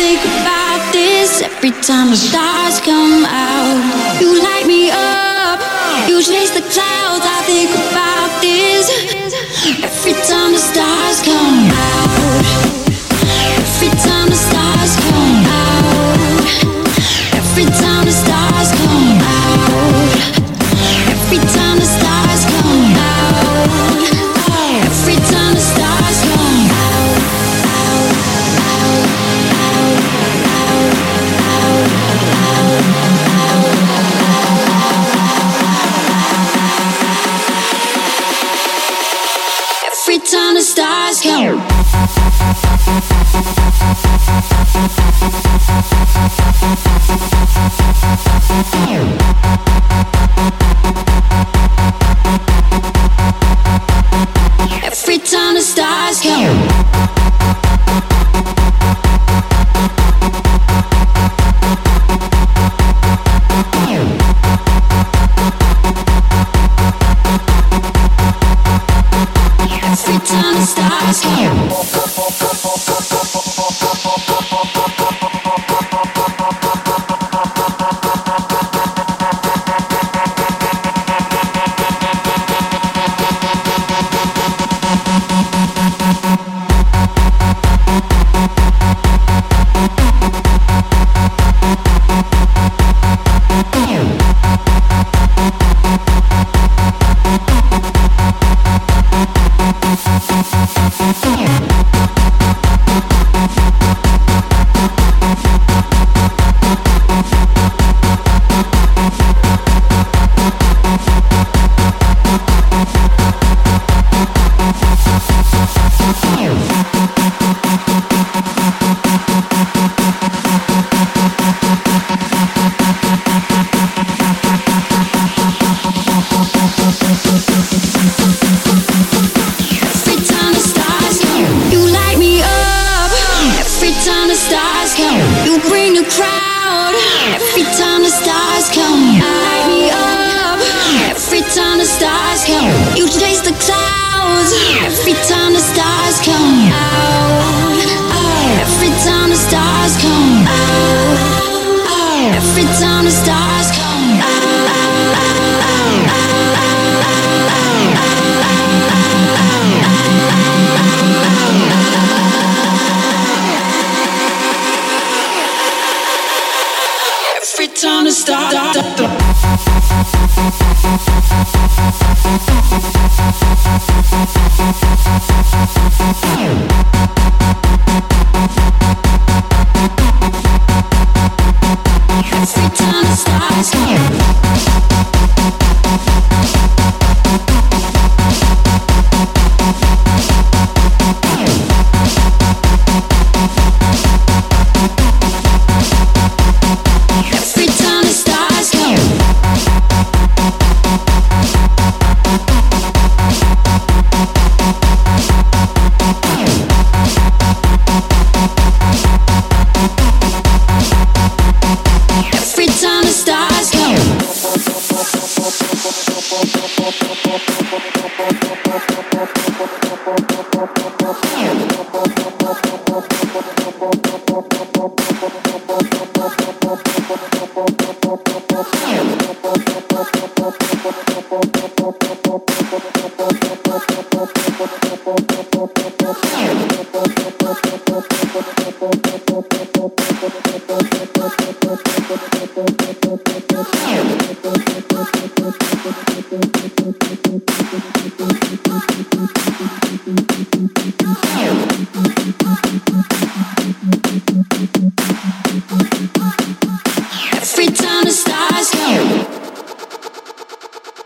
think about this every time the stars come out. You light me up, you chase the clouds. I think about this every time the stars come out. Every time the stars come out. Every time the stars come out. Every time the stars come out. Every time the stars come out. Every time the stars come. Every time the stars come. Every time the stars come. Thank you.